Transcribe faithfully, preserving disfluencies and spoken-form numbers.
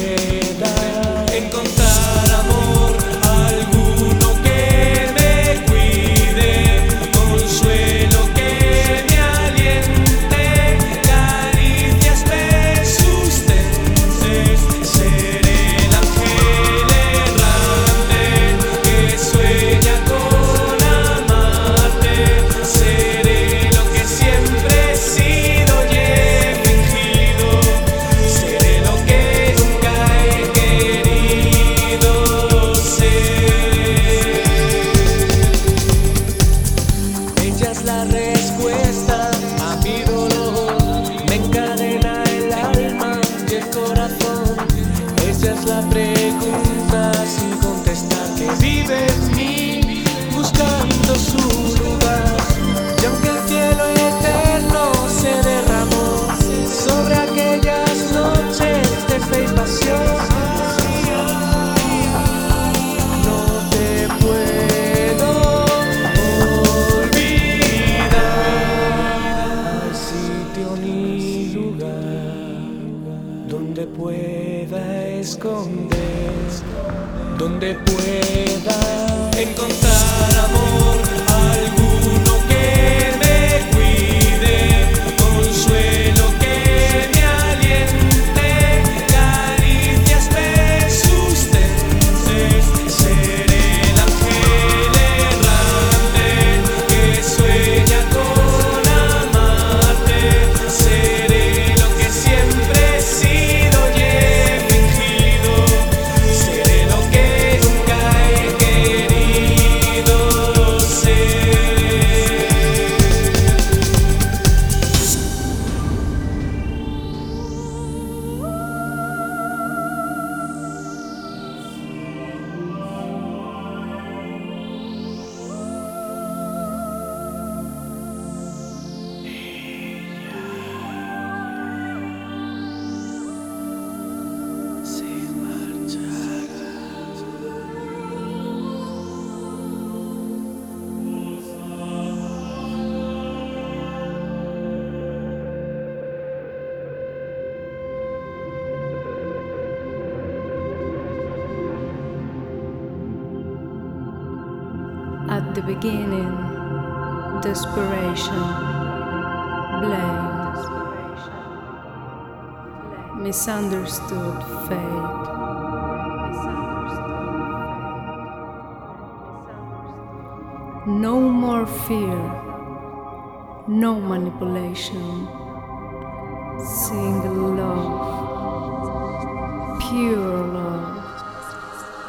pueda encontrar amor, alguno que me cuide, consuelo que me aliente, caricias me sustentes. Seré el ángel errante que sueña con amarte. Seré lo que siempre he sido y he fingido. Seré lo que nunca he querido ser. Ella es la respuesta a mi dolor, me encadena el alma y el corazón. Ella es la pregunta sin contestar que vive en mí, buscando su lugar. Y aunque el cielo eterno se derramó sobre aquellas noches de fe y pasión, no te puedo olvidar. Sitio ni lugar donde pueda esconder, donde pueda encontrar amor, alguno que me cuide, consuelo que me aliente, caricias me sustentes. Seré el ángel errante que sueña con amarte. Seré lo que siempre he sido y he fingido. Seré lo que nunca he querido ser. Se marchará. At the beginning, desperation, blame, misunderstood fate, no more fear, no manipulation, single love, pure